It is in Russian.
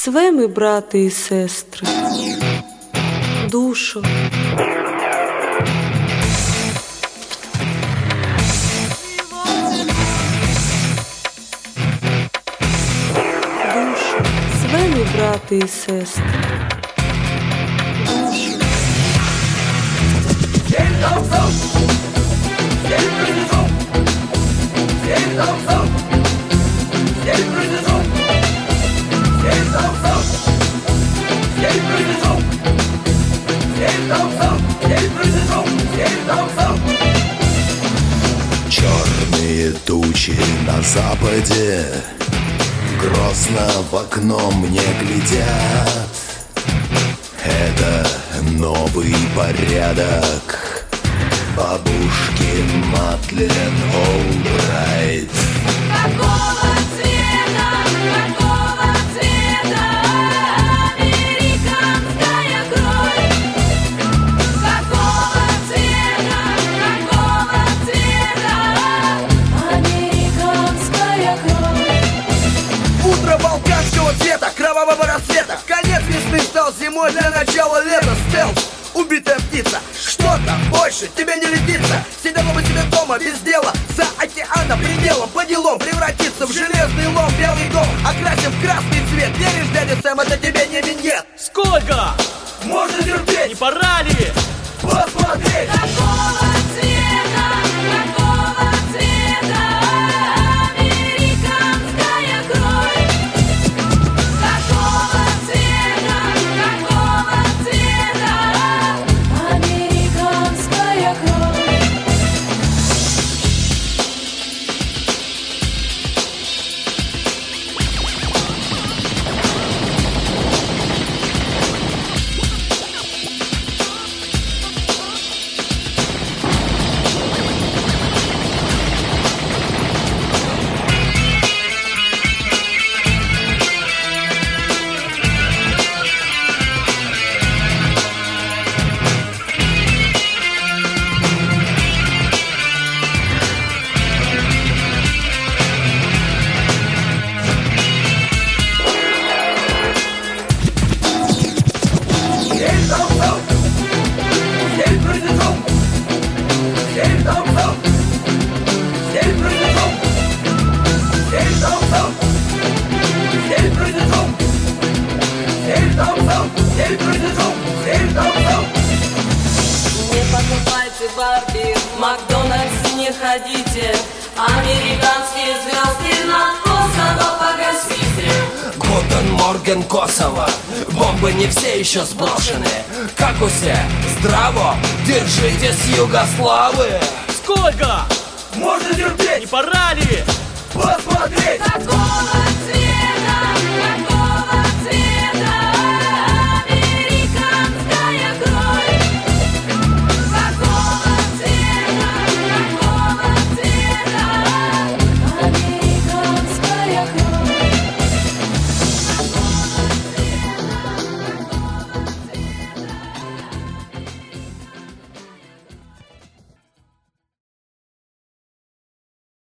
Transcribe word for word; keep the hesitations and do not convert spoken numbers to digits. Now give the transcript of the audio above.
З вами, брати і сестри, душу. Душу, з вами, брати і сестри, душу. Черные тучи на западе грозно в окно мне глядят. Это новый порядок бабушки Мадлен Олбрайт. Какого цвета, какого цвета американская кровь? Какого цвета, какого цвета американская кровь? Утро балканского цвета, кровавого рассвета. Конец весны стал зимой, для начала лета. Стелс, убитая птица. Что-то больше тебе не летится. Сидела бы себе дома без дела, за океана пределом, по делам превратиться в железный лом. Белый дом окрасим в красный цвет. Веришь, дядя Сэм, это тебе не виньет. Сколько? Можно терпеть. Не пора ли посмотреть? Какого цвета, какого цвета американская кровь? Какого цвета, какого цвета американская кровь? Не покупайте Барби, в Макдональдс не ходите, американские звезды над Косово погасите. Гутен Морген, Косово, бомбы не все еще сброшены. Как усе, здраво, держитесь, югославы. Сколько? Можно терпеть. Не пора ли посмотреть? Какого цвета?